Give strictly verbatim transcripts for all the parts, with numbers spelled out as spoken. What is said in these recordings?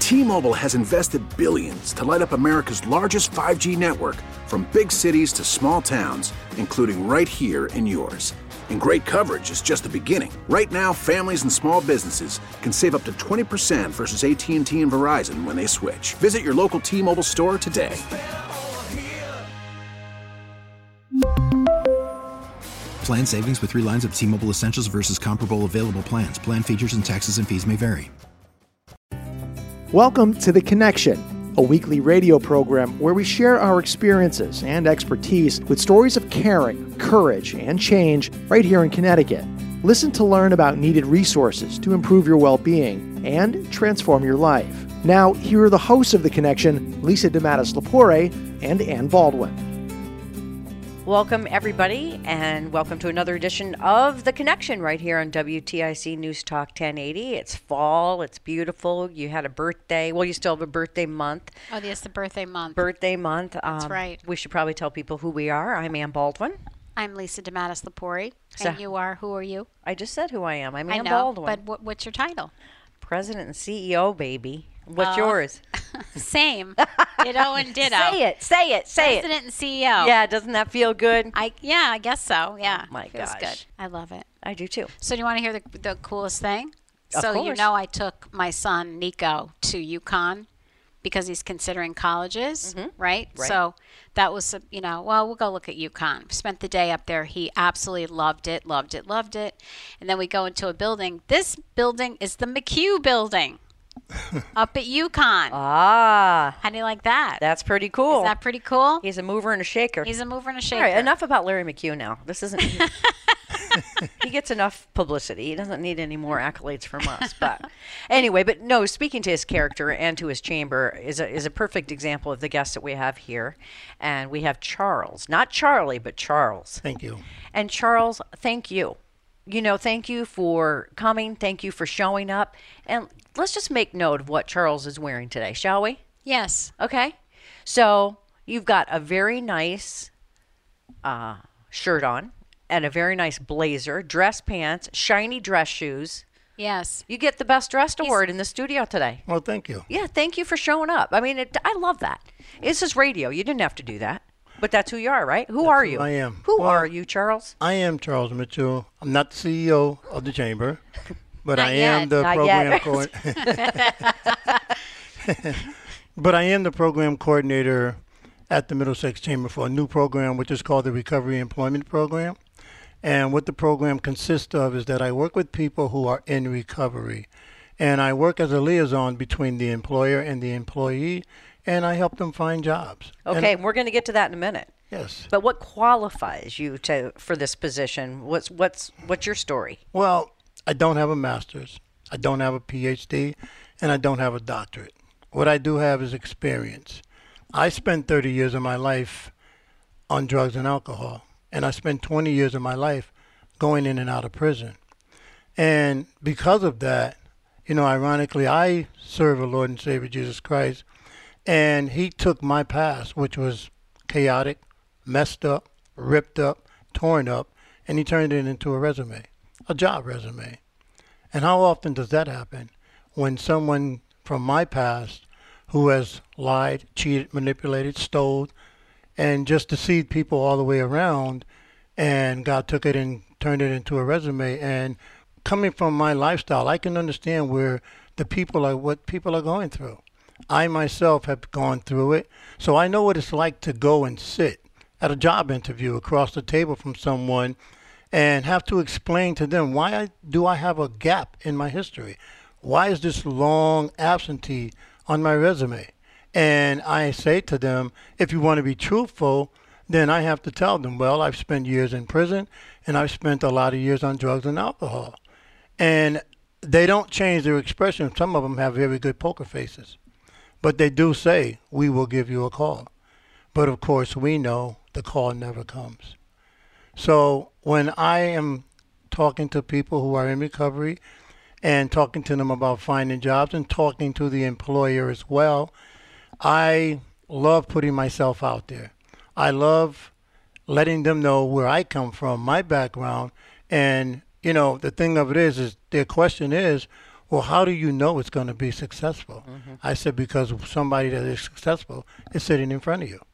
T-Mobile has invested billions to light up America's largest five G network, from big cities to small towns, including right here in yours. And great coverage is just the beginning. Right now, families and small businesses can save up to twenty percent versus A T and T and Verizon when they switch. Visit your local T-Mobile store today. Plan savings with three lines of T-Mobile Essentials versus comparable available plans. Plan features and taxes and fees may vary. Welcome to The Connection, a weekly radio program where we share our experiences and expertise with stories of caring, courage, and change right here in Connecticut. Listen to learn about needed resources to improve your well-being and transform your life. Now, here are the hosts of The Connection, Lisa DeMatteis-Lepore and Ann Baldwin. Welcome, everybody, and welcome to another edition of The Connection right here on W T I C News Talk ten eighty. It's fall. It's beautiful. You had a birthday. Well, you still have a birthday month. Oh, yes, the birthday month. Birthday month. Um, That's right. We should probably tell people who we are. I'm Ann Baldwin. I'm Lisa DeMatteis-Lepore. So, and you are, who are you? I just said who I am. I'm I Ann know, Baldwin. but what, what's your title? President and C E O, baby. What's Oh. yours? Same. Ditto and ditto. Say it. Say it. Say it. President and C E O. Yeah, doesn't that feel good? I yeah, I guess so. Yeah. Oh, my Feels gosh. good. I love it. I do too. So do you want to hear the the coolest thing? Of so you course. know I took my son Nico to UConn because he's considering colleges, Mhm. right? Right. So that was, a- you know, well, we'll go look at UConn. Spent the day up there. He absolutely loved it, loved it, loved it. And then we go into a building. This building is the McHugh building up at UConn. Ah, How do you like that? that's pretty cool. Is that pretty cool? He's a mover and a shaker. He's a mover and a All shaker. right, enough about Larry McHugh now. This isn't. He gets enough publicity. He doesn't need any more accolades from us. But anyway, but no, speaking to his character and to his chamber is a, is a perfect example of the guests that we have here. And we have Charles, not Charlie, but Charles. Thank you. And Charles, thank you. You know, thank you for coming. Thank you for showing up. And let's just make note of what Charles is wearing today, shall we? Yes. Okay. So you've got a very nice uh, shirt on and a very nice blazer, dress pants, shiny dress shoes. Yes. You get the best dressed award in the studio today. Well, thank you. Yeah, thank you for showing up. I mean, it, I love that. This is radio. You didn't have to do that. But that's who you are, right? Who That's are who you? I am. Who Well, are you, Charles? I am Charles Mitchell. I'm not the C E O of the chamber, but Not I am yet. the Not program yet. coordinator. But I am the program coordinator at the Middlesex Chamber for a new program, which is called the Recovery Employment Program. And what the program consists of is that I work with people who are in recovery. And I work as a liaison between the employer and the employee, and I help them find jobs. Okay, And, we're going to get to that in a minute. yes. But what qualifies you to for this position? What's what's what's your story? Well, I don't have a master's, I don't have a P H D, and I don't have a doctorate. What I do have is experience. I spent thirty years of my life on drugs and alcohol, and I spent twenty years of my life going in and out of prison. And because of that, you know, ironically, I serve a Lord and Savior, Jesus Christ, and he took my past, which was chaotic, messed up, ripped up, torn up, and he turned it into a resume, a job resume. And how often does that happen? When someone from my past who has lied, cheated, manipulated, stole, and just deceived people all the way around, and God took it and turned it into a resume. And coming from my lifestyle, I can understand where the people are, what people are going through. I myself have gone through it, so I know what it's like to go and sit at a job interview across the table from someone and have to explain to them, why I, do I have a gap in my history? Why is this long absentee on my resume? And I say to them, if you want to be truthful, then I have to tell them, well, I've spent years in prison and I've spent a lot of years on drugs and alcohol. And they don't change their expression. Some of them have very good poker faces. But they do say, we will give you a call. But of course, we know the call never comes. So when I am talking to people who are in recovery and talking to them about finding jobs and talking to the employer as well, I love putting myself out there. I love letting them know where I come from, my background. And, you know, the thing of it is, is their question is, well, how do you know it's going to be successful? Mm-hmm. I said, because somebody that is successful is sitting in front of you.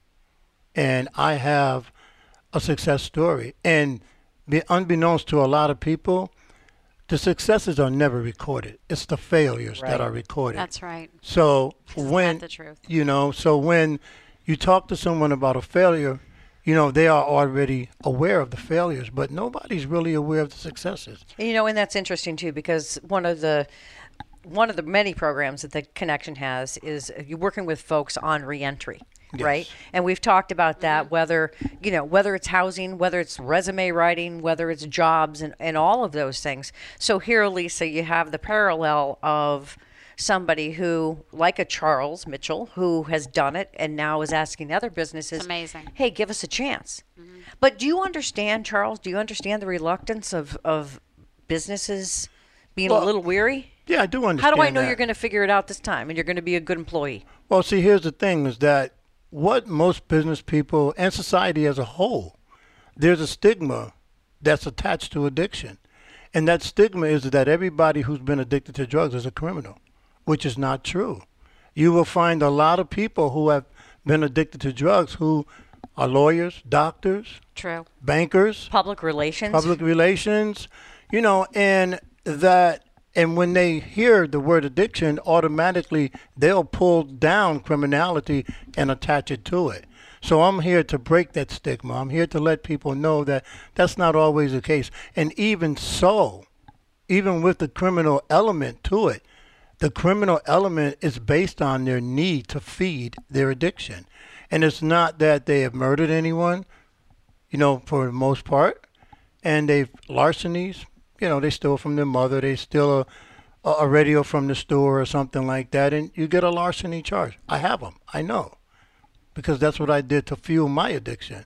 And I have a success story. And be, unbeknownst to a lot of people, the successes are never recorded. It's the failures Right. that are recorded. That's right. So Isn't when, that the truth? you know, so when you talk to someone about a failure, you know, they are already aware of the failures, but nobody's really aware of the successes. You know, and that's interesting too, because one of the one of the many programs that the Connection has is you're working with folks on reentry, Yes. right? And we've talked about that, whether you know whether it's housing, whether it's resume writing, whether it's jobs, and and all of those things. So here, Lisa, you have the parallel of somebody who, like a Charles Mitchell, who has done it and now is asking other businesses, It's amazing. hey, give us a chance. Mm-hmm. But do you understand, Charles, do you understand the reluctance of, of businesses being Well, a little weary? Yeah, I do understand. How do I know that. you're going to figure it out this time and you're going to be a good employee? Well, see, here's the thing is that what most business people and society as a whole, there's a stigma that's attached to addiction. And that stigma is that everybody who's been addicted to drugs is a criminal, which is not true. You will find a lot of people who have been addicted to drugs who are lawyers, doctors, True. bankers, Public relations? public relations, you know, and that, and when they hear the word addiction, automatically they'll pull down criminality and attach it to it. So I'm here to break that stigma. I'm here to let people know that that's not always the case. And even so, even with the criminal element to it, the criminal element is based on their need to feed their addiction. And it's not that they have murdered anyone, you know, for the most part, and they've larcenies, you know, they steal from their mother, they steal a, a radio from the store or something like that, and you get a larceny charge. I have them, I know, because that's what I did to fuel my addiction.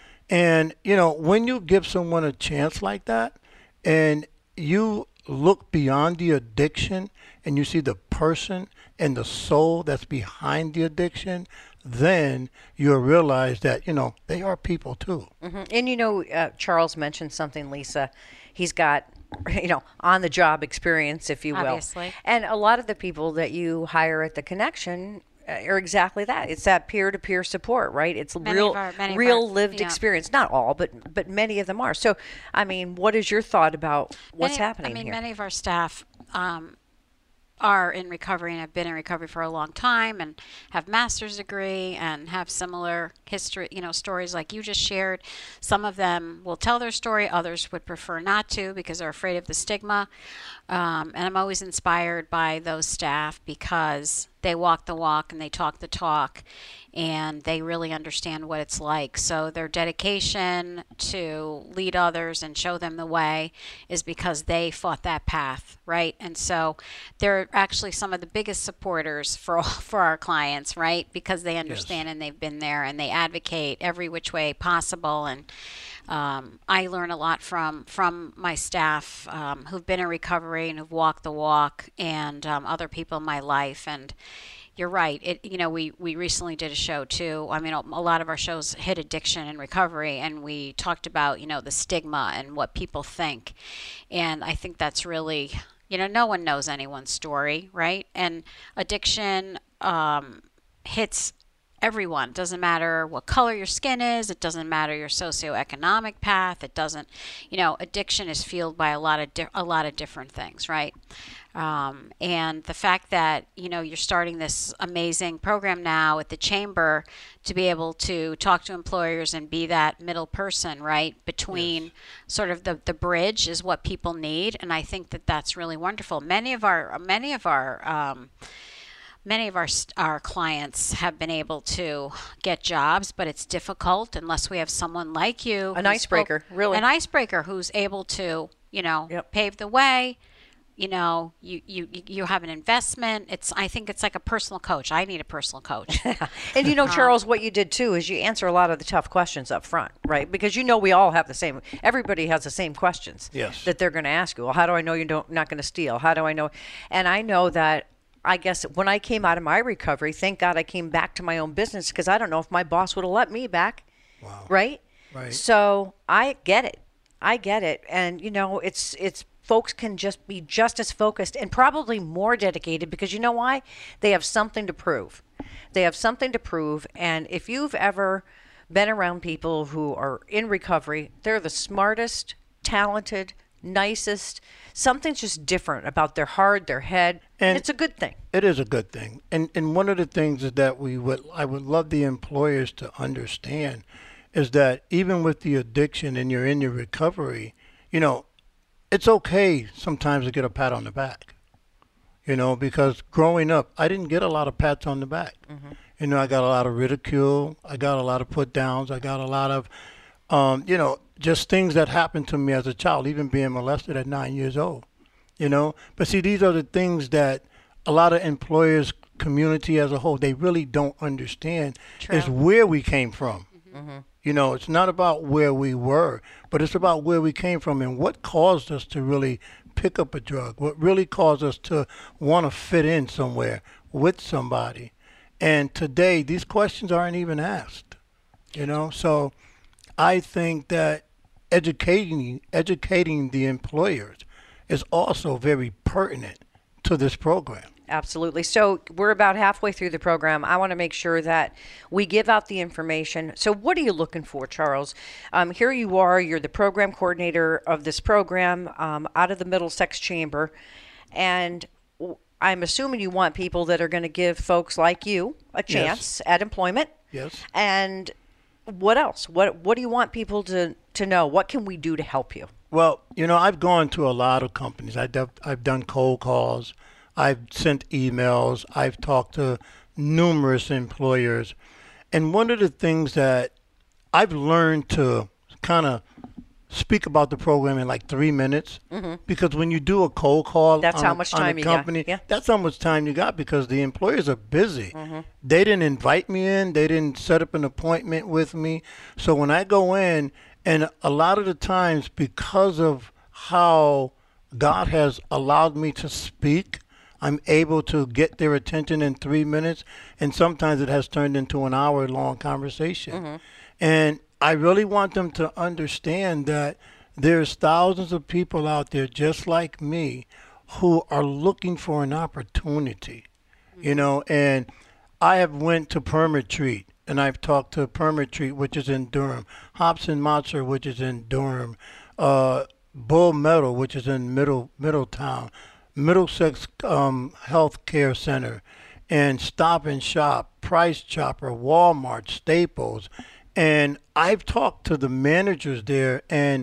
And, you know, when you give someone a chance like that, and you look beyond the addiction, and you see the person and the soul that's behind the addiction, then you'll realize that, you know, they are people too. Mm-hmm. And you know, uh, Charles mentioned something, Lisa. He's got, you know, on the job experience, if you will. Obviously. And a lot of the people that you hire at the Connection uh, are exactly that. It's that peer-to-peer support, right? It's Many real, of our- many of real our- lived yeah. experience. Not all, but but many of them are. So, I mean, what is your thought about what's Many- happening I mean, here? many of our staff um, are in recovery and have been in recovery for a long time and have master's degree and have similar history, you know, stories like you just shared. Some of them will tell their story. Others would prefer not to because they're afraid of the stigma. Um, and I'm always inspired by those staff because they walk the walk and they talk the talk and they really understand what it's like. So their dedication to lead others and show them the way is because they fought that path, right? And so they're actually some of the biggest supporters for all, for our clients, right? Because they understand and they've been there and they advocate every which way possible. And um, I learn a lot from from my staff um, who've been in recovery and who've walked the walk, and um, other people in my life. And you're right. It you know we we recently did a show too. I mean, a lot of our shows hit addiction and recovery, and we talked about you know the stigma and what people think. And I think that's really, you know, no one knows anyone's story, right? And addiction um, hits everyone. Doesn't matter what color your skin is. It doesn't matter your socioeconomic path. It doesn't, you know, addiction is fueled by a lot of di- a lot of different things, right? Um, and the fact that you know you're starting this amazing program now at the Chamber to be able to talk to employers and be that middle person, right, between yes. sort of the the bridge is what people need, and I think that that's really wonderful. Many of our many of our um, Many of our our clients have been able to get jobs, but it's difficult unless we have someone like you. An icebreaker, spoke, really. An icebreaker who's able to, you know, yep. pave the way. You know, you, you you have an investment. It's I think it's like a personal coach. I need a personal coach. And you know, Charles, what you did too is you answer a lot of the tough questions up front, right? Because you know we all have the same. Everybody has the same questions yes. that they're going to ask you. Well, how do I know you're don't, not going to steal? How do I know? And I know that. I guess when I came out of my recovery, thank God I came back to my own business because I don't know if my boss would have let me back. Wow. Right? Right. So I get it. I get it. And, you know, it's it's folks can just be just as focused and probably more dedicated, because you know why? They have something to prove. They have something to prove. And if you've ever been around people who are in recovery, they're the smartest, talented, nicest. Something's just different about their heart, their head, and it's a good thing. It is a good thing. And and one of the things is that we would I would love the employers to understand is that even with the addiction and you're in your recovery, you know, it's okay sometimes to get a pat on the back. You know, because growing up, I didn't get a lot of pats on the back. Mm-hmm. You know, I got a lot of ridicule. I got a lot of put downs. I got a lot of, um, you know, just things that happened to me as a child, even being molested at nine years old. You know, but see, these are the things that a lot of employers, community as a whole, they really don't understand. True. Is where we came from. Mm-hmm. You know, it's not about where we were, but it's about where we came from and what caused us to really pick up a drug, what really caused us to want to fit in somewhere with somebody. And today, these questions aren't even asked, you know? So I think that educating educating the employers is also very pertinent to this program. Absolutely. So we're about halfway through the program. I want to make sure that we give out the information. So what are you looking for, Charles? Um, here you are. You're the program coordinator of this program um, out of the Middlesex Chamber. And I'm assuming you want people that are going to give folks like you a chance yes. at employment. Yes. And what else? What What do you want people to, to know? What can we do to help you? Well, you know, I've gone to a lot of companies. I've, I've done cold calls. I've sent emails. I've talked to numerous employers. And one of the things that I've learned to kind of speak about the program in like three minutes, mm-hmm. because when you do a cold call that's on, how much time on a you company, got. Yeah. that's how much time you got because the employers are busy. Mm-hmm. They didn't invite me in. They didn't set up an appointment with me. So when I go in, and a lot of the times because of how God has allowed me to speak, I'm able to get their attention in three minutes, and sometimes it has turned into an hour-long conversation. Mm-hmm. And I really want them to understand that there's thousands of people out there just like me who are looking for an opportunity, mm-hmm. you know. And I have went to Permatreat, and I've talked to Permatreat, which is in Durham, Hobson Motzer, which is in Durham, uh, Bull Metal, which is in Middle Middletown, Middlesex um, Health Care Center, and Stop and Shop, Price Chopper, Walmart, Staples. And I've talked to the managers there, and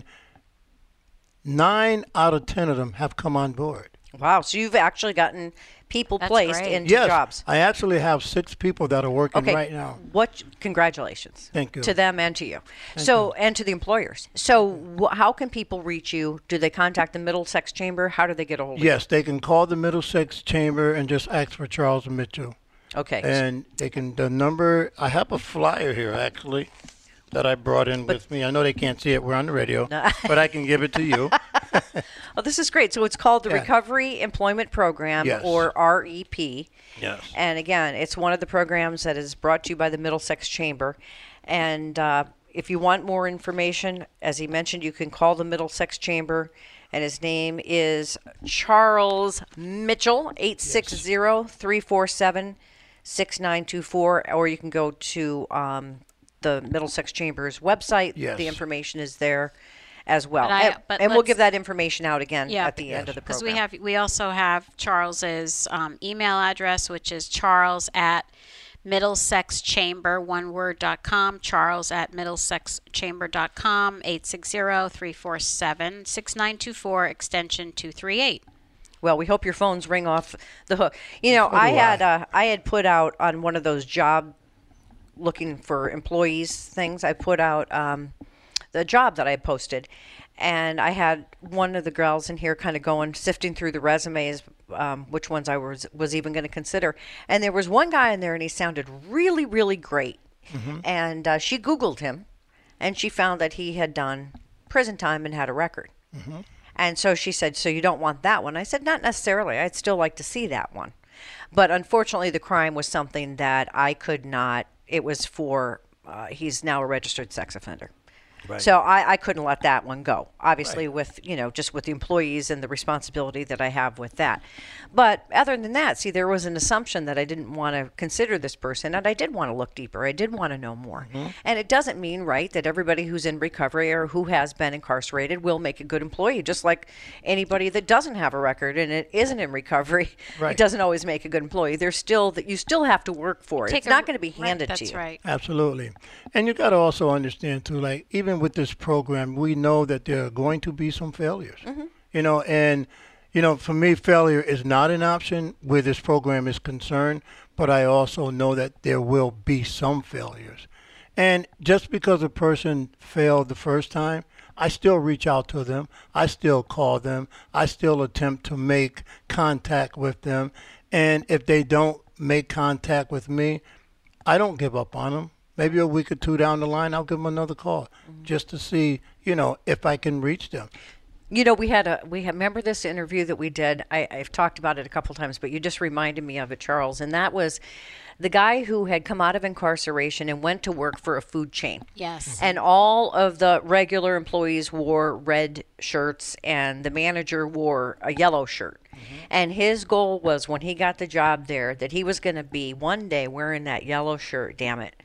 nine out of ten of them have come on board. Wow. So you've actually gotten people That's placed great. into yes, jobs. I actually have six people that are working okay. right now. What? Congratulations. Thank you. To them and to you. Thank so you. And to the employers. So wh- how can people reach you? Do they contact the Middlesex Chamber? How do they get a hold of you? Yes, they can call the Middlesex Chamber and just ask for Charles Mitchell. Okay. And they can, the number, I have a flyer here actually that I brought in but, with me. I know they can't see it. We're on the radio, no. But I can give it to you. Oh, this is great. So it's called the yeah. Recovery Employment Program, yes. or R E P. Yes. And again, it's one of the programs that is brought to you by the Middlesex Chamber. And uh, if you want more information, as he mentioned, you can call the Middlesex Chamber. And his name is Charles Mitchell, eight six zero, three four seven, six nine two four. Or you can go to um, the Middlesex Chamber's website. Yes. The information is there as well. But I- and but and we'll let's- give that information out again Yeah. at the end of the Because program. we have, we also have Charles's um, email address, which is charles at middlesexchamber, one word, dot com, charles at middlesexchamber dot com, eight six zero, three four seven, six nine two four, extension two three eight. Well, we hope your phones ring off the hook. You know, So I do had I. uh, I had put out on one of those job looking for employees things. I put out um, the job that I posted, and I had one of the girls in here kind of going sifting through the resumes, um, which ones I was was even going to consider. And there was one guy in there, and he sounded really, really great. Mm-hmm. And uh, she Googled him, and she found that he had done prison time and had a record. Mm-hmm. And so she said, so you don't want that one? I said, not necessarily. I'd still like to see that one. But unfortunately, the crime was something that I could not. It was for, uh, he's now a registered sex offender. Right. So I, I couldn't let that one go. Obviously, with you know, just with the employees and the responsibility that I have with that. But other than that, see, there was an assumption that I didn't want to consider this person, and I did want to look deeper. I did want to know more. Mm-hmm. And it doesn't mean, right, that everybody who's in recovery or who has been incarcerated will make a good employee. Just like anybody that doesn't have a record and it isn't in recovery, right. it doesn't always make a good employee. There's still that you still have to work for it. Take It's a- not going to be handed right, to you. That's right. Absolutely. And you got to also understand, too, like, even with this program, we know that there are going to be some failures. Mm-hmm. You know, and, you know, for me, failure is not an option where this program is concerned, but I also know that there will be some failures. And just because a person failed the first time, I still reach out to them. I still call them. I still attempt to make contact with them. And if they don't make contact with me, I don't give up on them. Maybe a week or two down the line, I'll give them another call mm-hmm. just to see, you know, if I can reach them. You know, we had a we have, remember this interview that we did. I, I've talked about it a couple times, but you just reminded me of it, Charles. And that was the guy who had come out of incarceration and went to work for a food chain. Yes. And all of the regular employees wore red shirts, and the manager wore a yellow shirt. Mm-hmm. And his goal was, when he got the job there, that he was going to be one day wearing that yellow shirt. Damn it.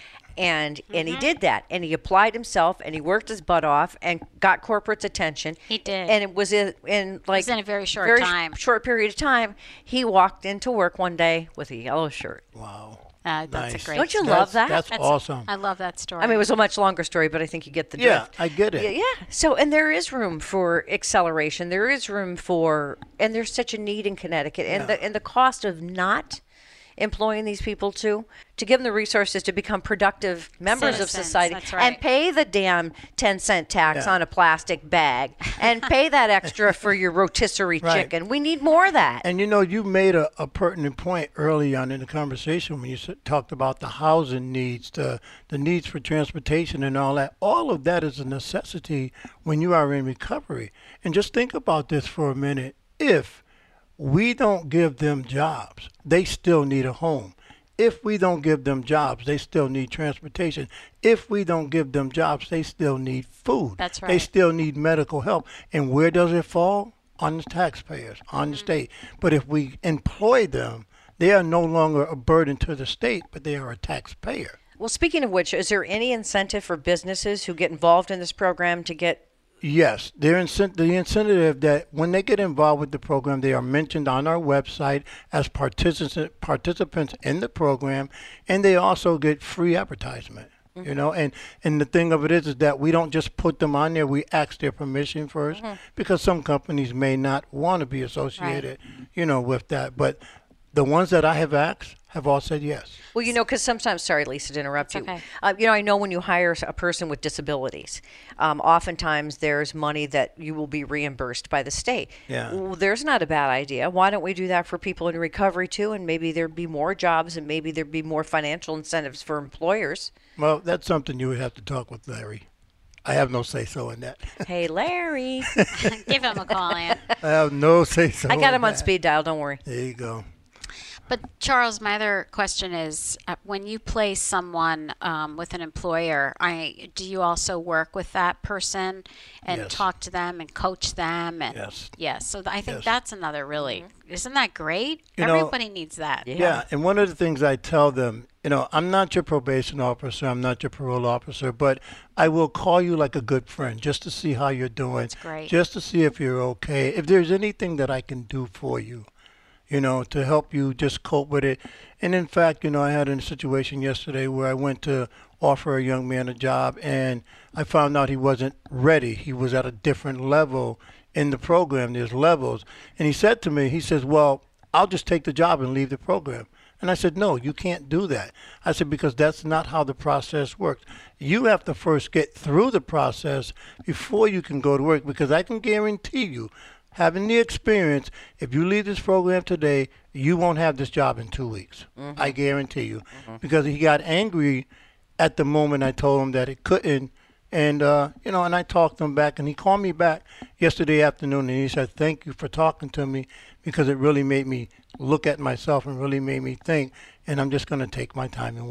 And mm-hmm. and he did that, and he applied himself, and he worked his butt off, and got corporate's attention. He did, and it was in, in like it was in a very short very time, sh- short period of time. He walked into work one day with a yellow shirt. Wow, uh, that's nice. a great. Don't you story. love that? That's, that's awesome. I love that story. I mean, it was a much longer story, but I think you get the yeah, drift. I get it. Yeah, yeah. So, and there is room for acceleration. There is room for, and there's such a need in Connecticut, and yeah. the and the cost of not employing these people too, to give them the resources to become productive members Citizens, of society, that's right. and pay the damn ten cent tax Yeah. on a plastic bag, and pay that extra for your rotisserie Right. chicken. We need more of that. And you know, you made a, a pertinent point early on in the conversation when you s- talked about the housing needs, the the needs for transportation and all that. All of that is a necessity when you are in recovery. And just think about this for a minute. If we don't give them jobs, they still need a home. If we don't give them jobs, they still need transportation. If we don't give them jobs, they still need food. That's right. They still need medical help. And where does it fall? On the taxpayers, on the state. But if we employ them, they are no longer a burden to the state, but they are a taxpayer. Well, speaking of which, is there any incentive for businesses who get involved in this program to get? Yes, they're incent- the incentive that when they get involved with the program, they are mentioned on our website as participants participants in the program, and they also get free advertisement. Mm-hmm. You know, and and the thing of it is, is that we don't just put them on there. We ask their permission first, mm-hmm. because some companies may not want to be associated, right. you know, with that. But the ones that I have asked have all said yes. Well, you know, because sometimes, sorry, Lisa, to interrupt It's you. okay. Uh, you know, I know when you hire a person with disabilities, um, oftentimes there's money that you will be reimbursed by the state. Yeah. Well, there's not a bad idea. Why don't we do that for people in recovery too? And maybe there'd be more jobs, and maybe there'd be more financial incentives for employers. Well, that's something you would have to talk with Larry. I have no say-so in that. Hey, Larry. Give him a call, Ann. I have no say-so. I got in him on that. speed dial. Don't worry. There you go. But Charles, my other question is, uh, when you place someone um, with an employer, I do you also work with that person and Yes. talk to them and coach them? And Yes. yes. So th- I think Yes. that's another really, isn't that great? You know- Everybody needs that. Yeah. Yeah, and one of the things I tell them, you know, I'm not your probation officer, I'm not your parole officer, but I will call you like a good friend just to see how you're doing. That's great. Just to see if you're okay. If there's anything that I can do for you, you know, to help you just cope with it. And in fact, you know, I had a situation yesterday where I went to offer a young man a job, and I found out he wasn't ready. He was at a different level in the program. There's levels. And he said to me, he says, well, I'll just take the job and leave the program. And I said, no, you can't do that. I said, because that's not how the process works. You have to first get through the process before you can go to work, because I can guarantee you, having the experience, if you leave this program today, you won't have this job in two weeks. Mm-hmm. I guarantee you. Mm-hmm. Because he got angry at the moment I told him that it couldn't. And, uh, you know, and I talked to him back, and he called me back yesterday afternoon, and he said, thank you for talking to me, because it really made me look at myself and really made me think, and I'm just going to take my time and wait.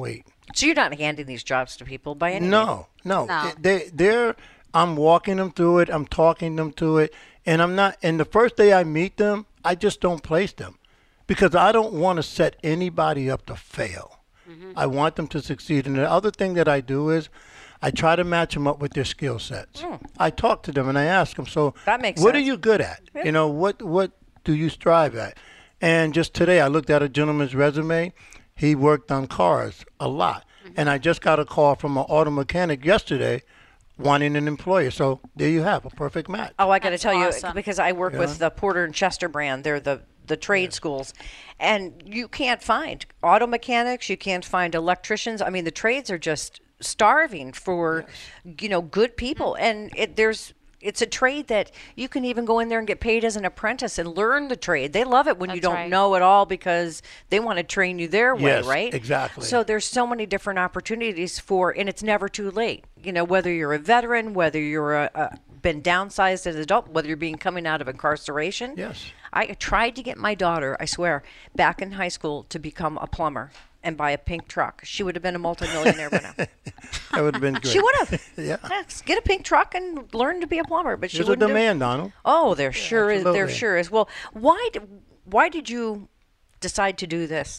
So you're not handing these jobs to people by any means? No, no. No. They, they're, I'm walking them through it. I'm talking them to it. And I'm not, and the first day I meet them, I just don't place them because I don't want to set anybody up to fail. Mm-hmm. I want them to succeed. And the other thing that I do is I try to match them up with their skill sets. Mm. I talk to them and I ask them, so that makes what sense. are you good at? Yeah. You know, what, what do you strive at? And just today I looked at a gentleman's resume. He worked on cars a lot. Mm-hmm. And I just got a call from an auto mechanic yesterday wanting an employer. So there you have a perfect match. Oh, I got to tell awesome. you, because I work Yeah. with the Porter and Chester brand. They're the the trade schools, and you can't find auto mechanics. You can't find electricians. I mean, the trades are just starving for, yes. you know, good people. Mm-hmm. And it, there's it's a trade that you can even go in there and get paid as an apprentice and learn the trade. They love it when That's you don't right. know it all because they want to train you their way, Yes, right? exactly. So there's so many different opportunities for, and it's never too late. You know, whether you're a veteran, whether you're a, a been downsized as an adult, whether you're being coming out of incarceration. Yes. I tried to get my daughter, I swear, back in high school to become a plumber and buy a pink truck. She would have been a multimillionaire by now. That would have been great. She would have. Yeah. Yes, get a pink truck and learn to be a plumber. But she There's a wouldn't do it. demand, Donald. Oh, there sure is. There absolutely. sure is. Well, why did why did you decide to do this?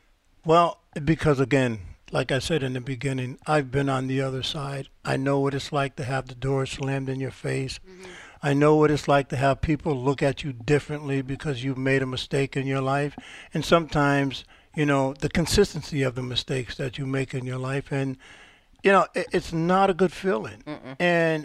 Well, because again, like I said in the beginning, I've been on the other side. I know what it's like to have the door slammed in your face. Mm-hmm. I know what it's like to have people look at you differently because you've made a mistake in your life. And sometimes, you know, the consistency of the mistakes that you make in your life. And, you know, it, it's not a good feeling. Mm-mm. And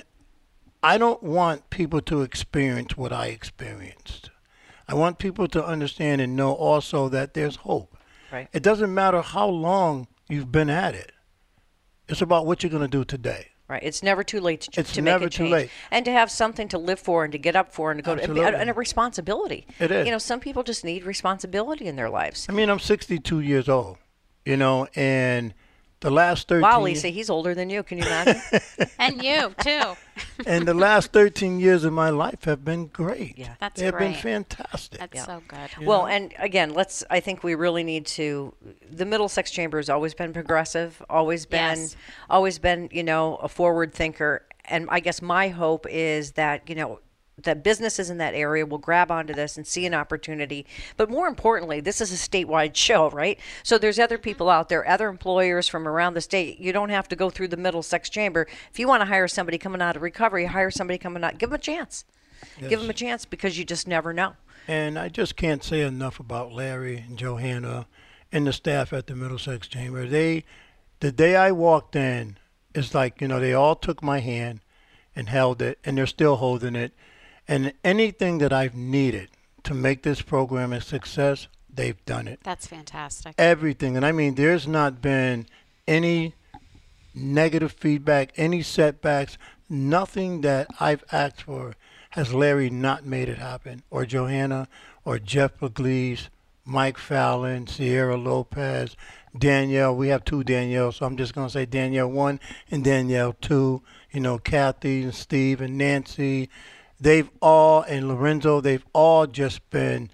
I don't want people to experience what I experienced. I want people to understand and know also that there's hope. Right. It doesn't matter how long you've been at it. It's about what you're going to do today. Right. It's never too late to, It's to make never a too change. late. And to have something to live for and to get up for and to go Absolutely. to, and a responsibility. It is. You know, some people just need responsibility in their lives. I mean, I'm sixty-two years old, you know, and the last thirteen Wow, Lisa, he's older than you. Can you imagine? And you, too. and the last thirteen years of my life have been great. Yeah. That's They've been great. fantastic. That's so good. Well, and again, let's. I think we really need to. The Middlesex Chamber has always been progressive, always been, Yes. always been, you know, a forward thinker. And I guess my hope is that, you know, that businesses in that area will grab onto this and see an opportunity. But more importantly, this is a statewide show, right? So there's other people out there, other employers from around the state. You don't have to go through the Middlesex Chamber. If you want to hire somebody coming out of recovery, hire somebody coming out. Give them a chance. Yes. Give them a chance because you just never know. And I just can't say enough about Larry and Johanna and the staff at the Middlesex Chamber. They, the day I walked in, it's like, you know, they all took my hand and held it, and they're still holding it. And anything that I've needed to make this program a success, they've done it. That's fantastic. Everything. And I mean, there's not been any negative feedback, any setbacks, nothing that I've asked for has Larry not made it happen, or Johanna, or Jeff Pugliese, Mike Fallon, Sierra Lopez, Danielle. We have two Danielles, so I'm just going to say Danielle one and Danielle two. You know, Kathy and Steve and Nancy. They've all, and Lorenzo, they've all just been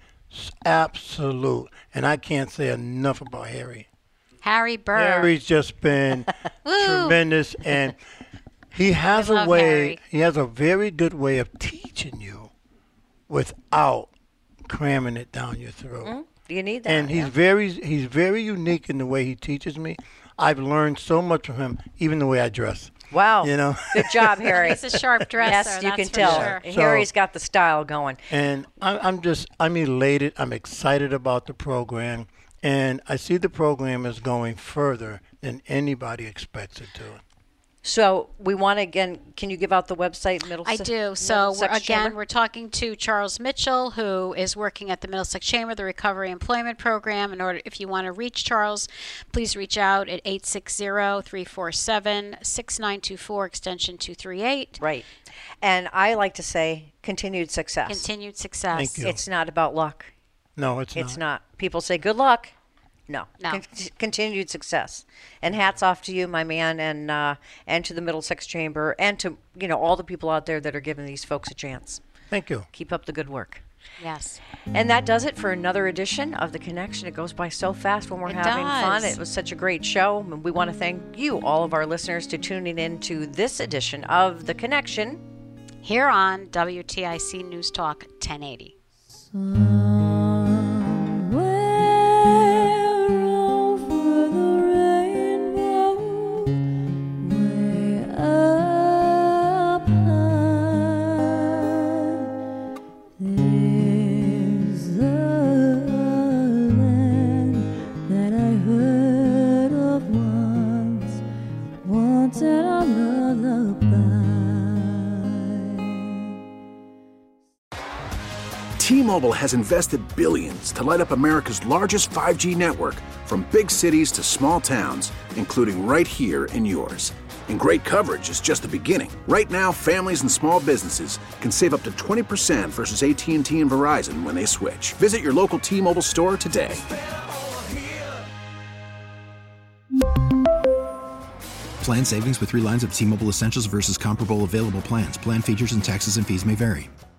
absolute. And I can't say enough about Harry. Harry Burr. Harry's just been tremendous, and he has I a love way, Harry. he has a very good way of teaching you without cramming it down your throat. Mm, you need that. And he's yeah. very, he's very unique in the way he teaches me. I've learned so much from him, even the way I dress. Wow. You know? Good job, Harry. He's a sharp dresser. Yes, you that's can for tell. Sure. So- Harry's got the style going. And I'm, I'm just, I'm elated. I'm excited about the program. And I see the program is going further than anybody expects it to. So we want to, again, can you give out the website, I Middlesex? do. So we're, Middlesex again, Chamber? we're talking to Charles Mitchell, who is working at the Middlesex Chamber, the Recovery Employment Program. In order, if you want to reach Charles, please reach out at eight six zero, three four seven, six nine two four, extension two three eight. Right. And I like to say continued success. Continued success. Thank you. It's not about luck. No, it's, It's not. not. People say good luck. No. No. Con- continued success. And hats off to you, my man, and uh, and to the Middlesex Chamber, and to, you know, all the people out there that are giving these folks a chance. Thank you. Keep up the good work. Yes. And that does it for another edition of The Connection. It goes by so fast when we're It having fun. does. It was such a great show. And we want to thank you, all of our listeners, to tuning in to this edition of The Connection Here on W T I C News Talk ten eighty. T-Mobile has invested billions to light up America's largest five G network, from big cities to small towns, including right here in yours. And great coverage is just the beginning. Right now, families and small businesses can save up to twenty percent versus A T and T and Verizon when they switch. Visit your local T-Mobile store today. Plan savings with three lines of T-Mobile Essentials versus comparable available plans. Plan features and taxes and fees may vary.